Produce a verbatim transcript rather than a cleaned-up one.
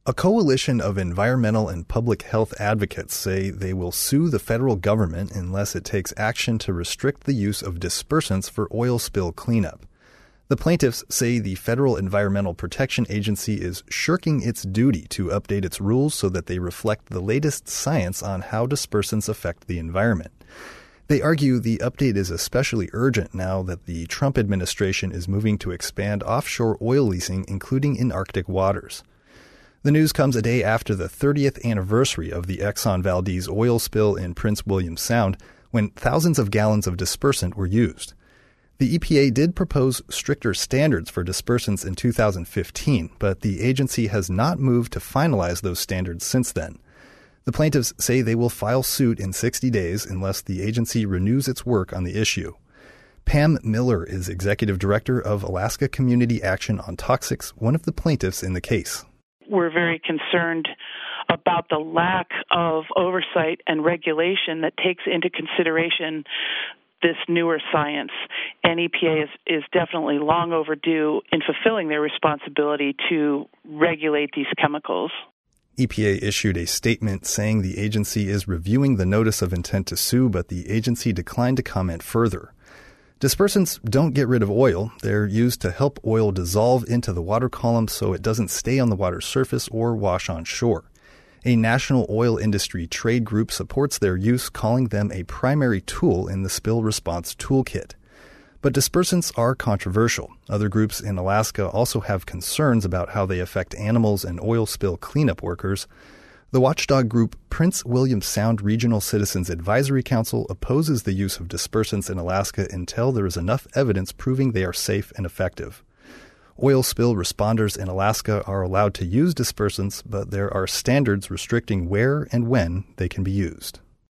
A coalition of environmental and public health advocates say they will sue the federal government unless it takes action to restrict the use of dispersants for oil spill cleanup. The plaintiffs say the Federal Environmental Protection Agency is shirking its duty to update its rules so that they reflect the latest science on how dispersants affect the environment. They argue the update is especially urgent now that the Trump administration is moving to expand offshore oil leasing, including in Arctic waters. The news comes a day after the thirtieth anniversary of the Exxon Valdez oil spill in Prince William Sound, when thousands of gallons of dispersant were used. The E P A did propose stricter standards for dispersants in two thousand fifteen, but the agency has not moved to finalize those standards since then. The plaintiffs say they will file suit in sixty days unless the agency renews its work on the issue. Pam Miller is executive director of Alaska Community Action on Toxics, one of the plaintiffs in the case. We're very concerned about the lack of oversight and regulation that takes into consideration this newer science. And E P A is, is definitely long overdue in fulfilling their responsibility to regulate these chemicals. E P A issued a statement saying the agency is reviewing the notice of intent to sue, but the agency declined to comment further. Dispersants don't get rid of oil. They're used to help oil dissolve into the water column so it doesn't stay on the water's surface or wash on shore. A national oil industry trade group supports their use, calling them a primary tool in the spill response toolkit. But dispersants are controversial. Other groups in Alaska also have concerns about how they affect animals and oil spill cleanup workers. The watchdog group Prince William Sound Regional Citizens Advisory Council opposes the use of dispersants in Alaska until there is enough evidence proving they are safe and effective. Oil spill responders in Alaska are allowed to use dispersants, but there are standards restricting where and when they can be used.